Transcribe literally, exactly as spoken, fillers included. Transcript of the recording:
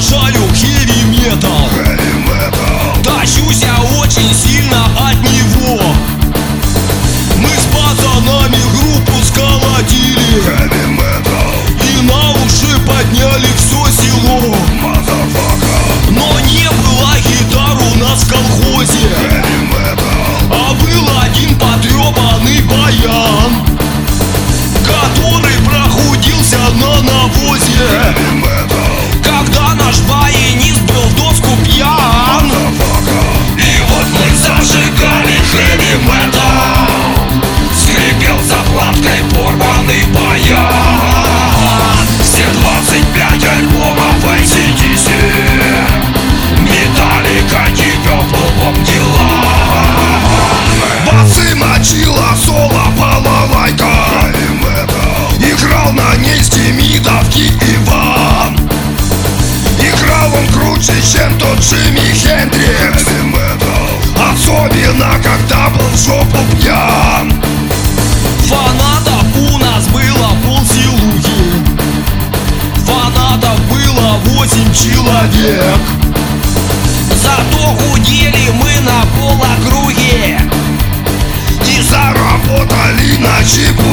обожаю хэви-метал. Тащусь я очень сильно от него. Мы с пацанами группу сколотили и на уши подняли все село. Но не было гитар у нас в колхозе, а был один потрепанный баян, который прохудился на навозе, когда наш баянист был в доску пьян. И вот мы зажигали хэви-метал, скрипел заплаткой порванный баян. Все двадцать пять альбомов эй си ди си, Металлика, Deep Purple, Bob Dylan. Басы мочила соло балалайка, играл на ней с Демидовки Иван. Играл он круче, чем тот Джимми Хендрикс, особенно когда был в жопу пьян. Фанатов у нас было полсилухи, фанатов было восемь человек. Зато худели мы на полокруге и заработали на чип.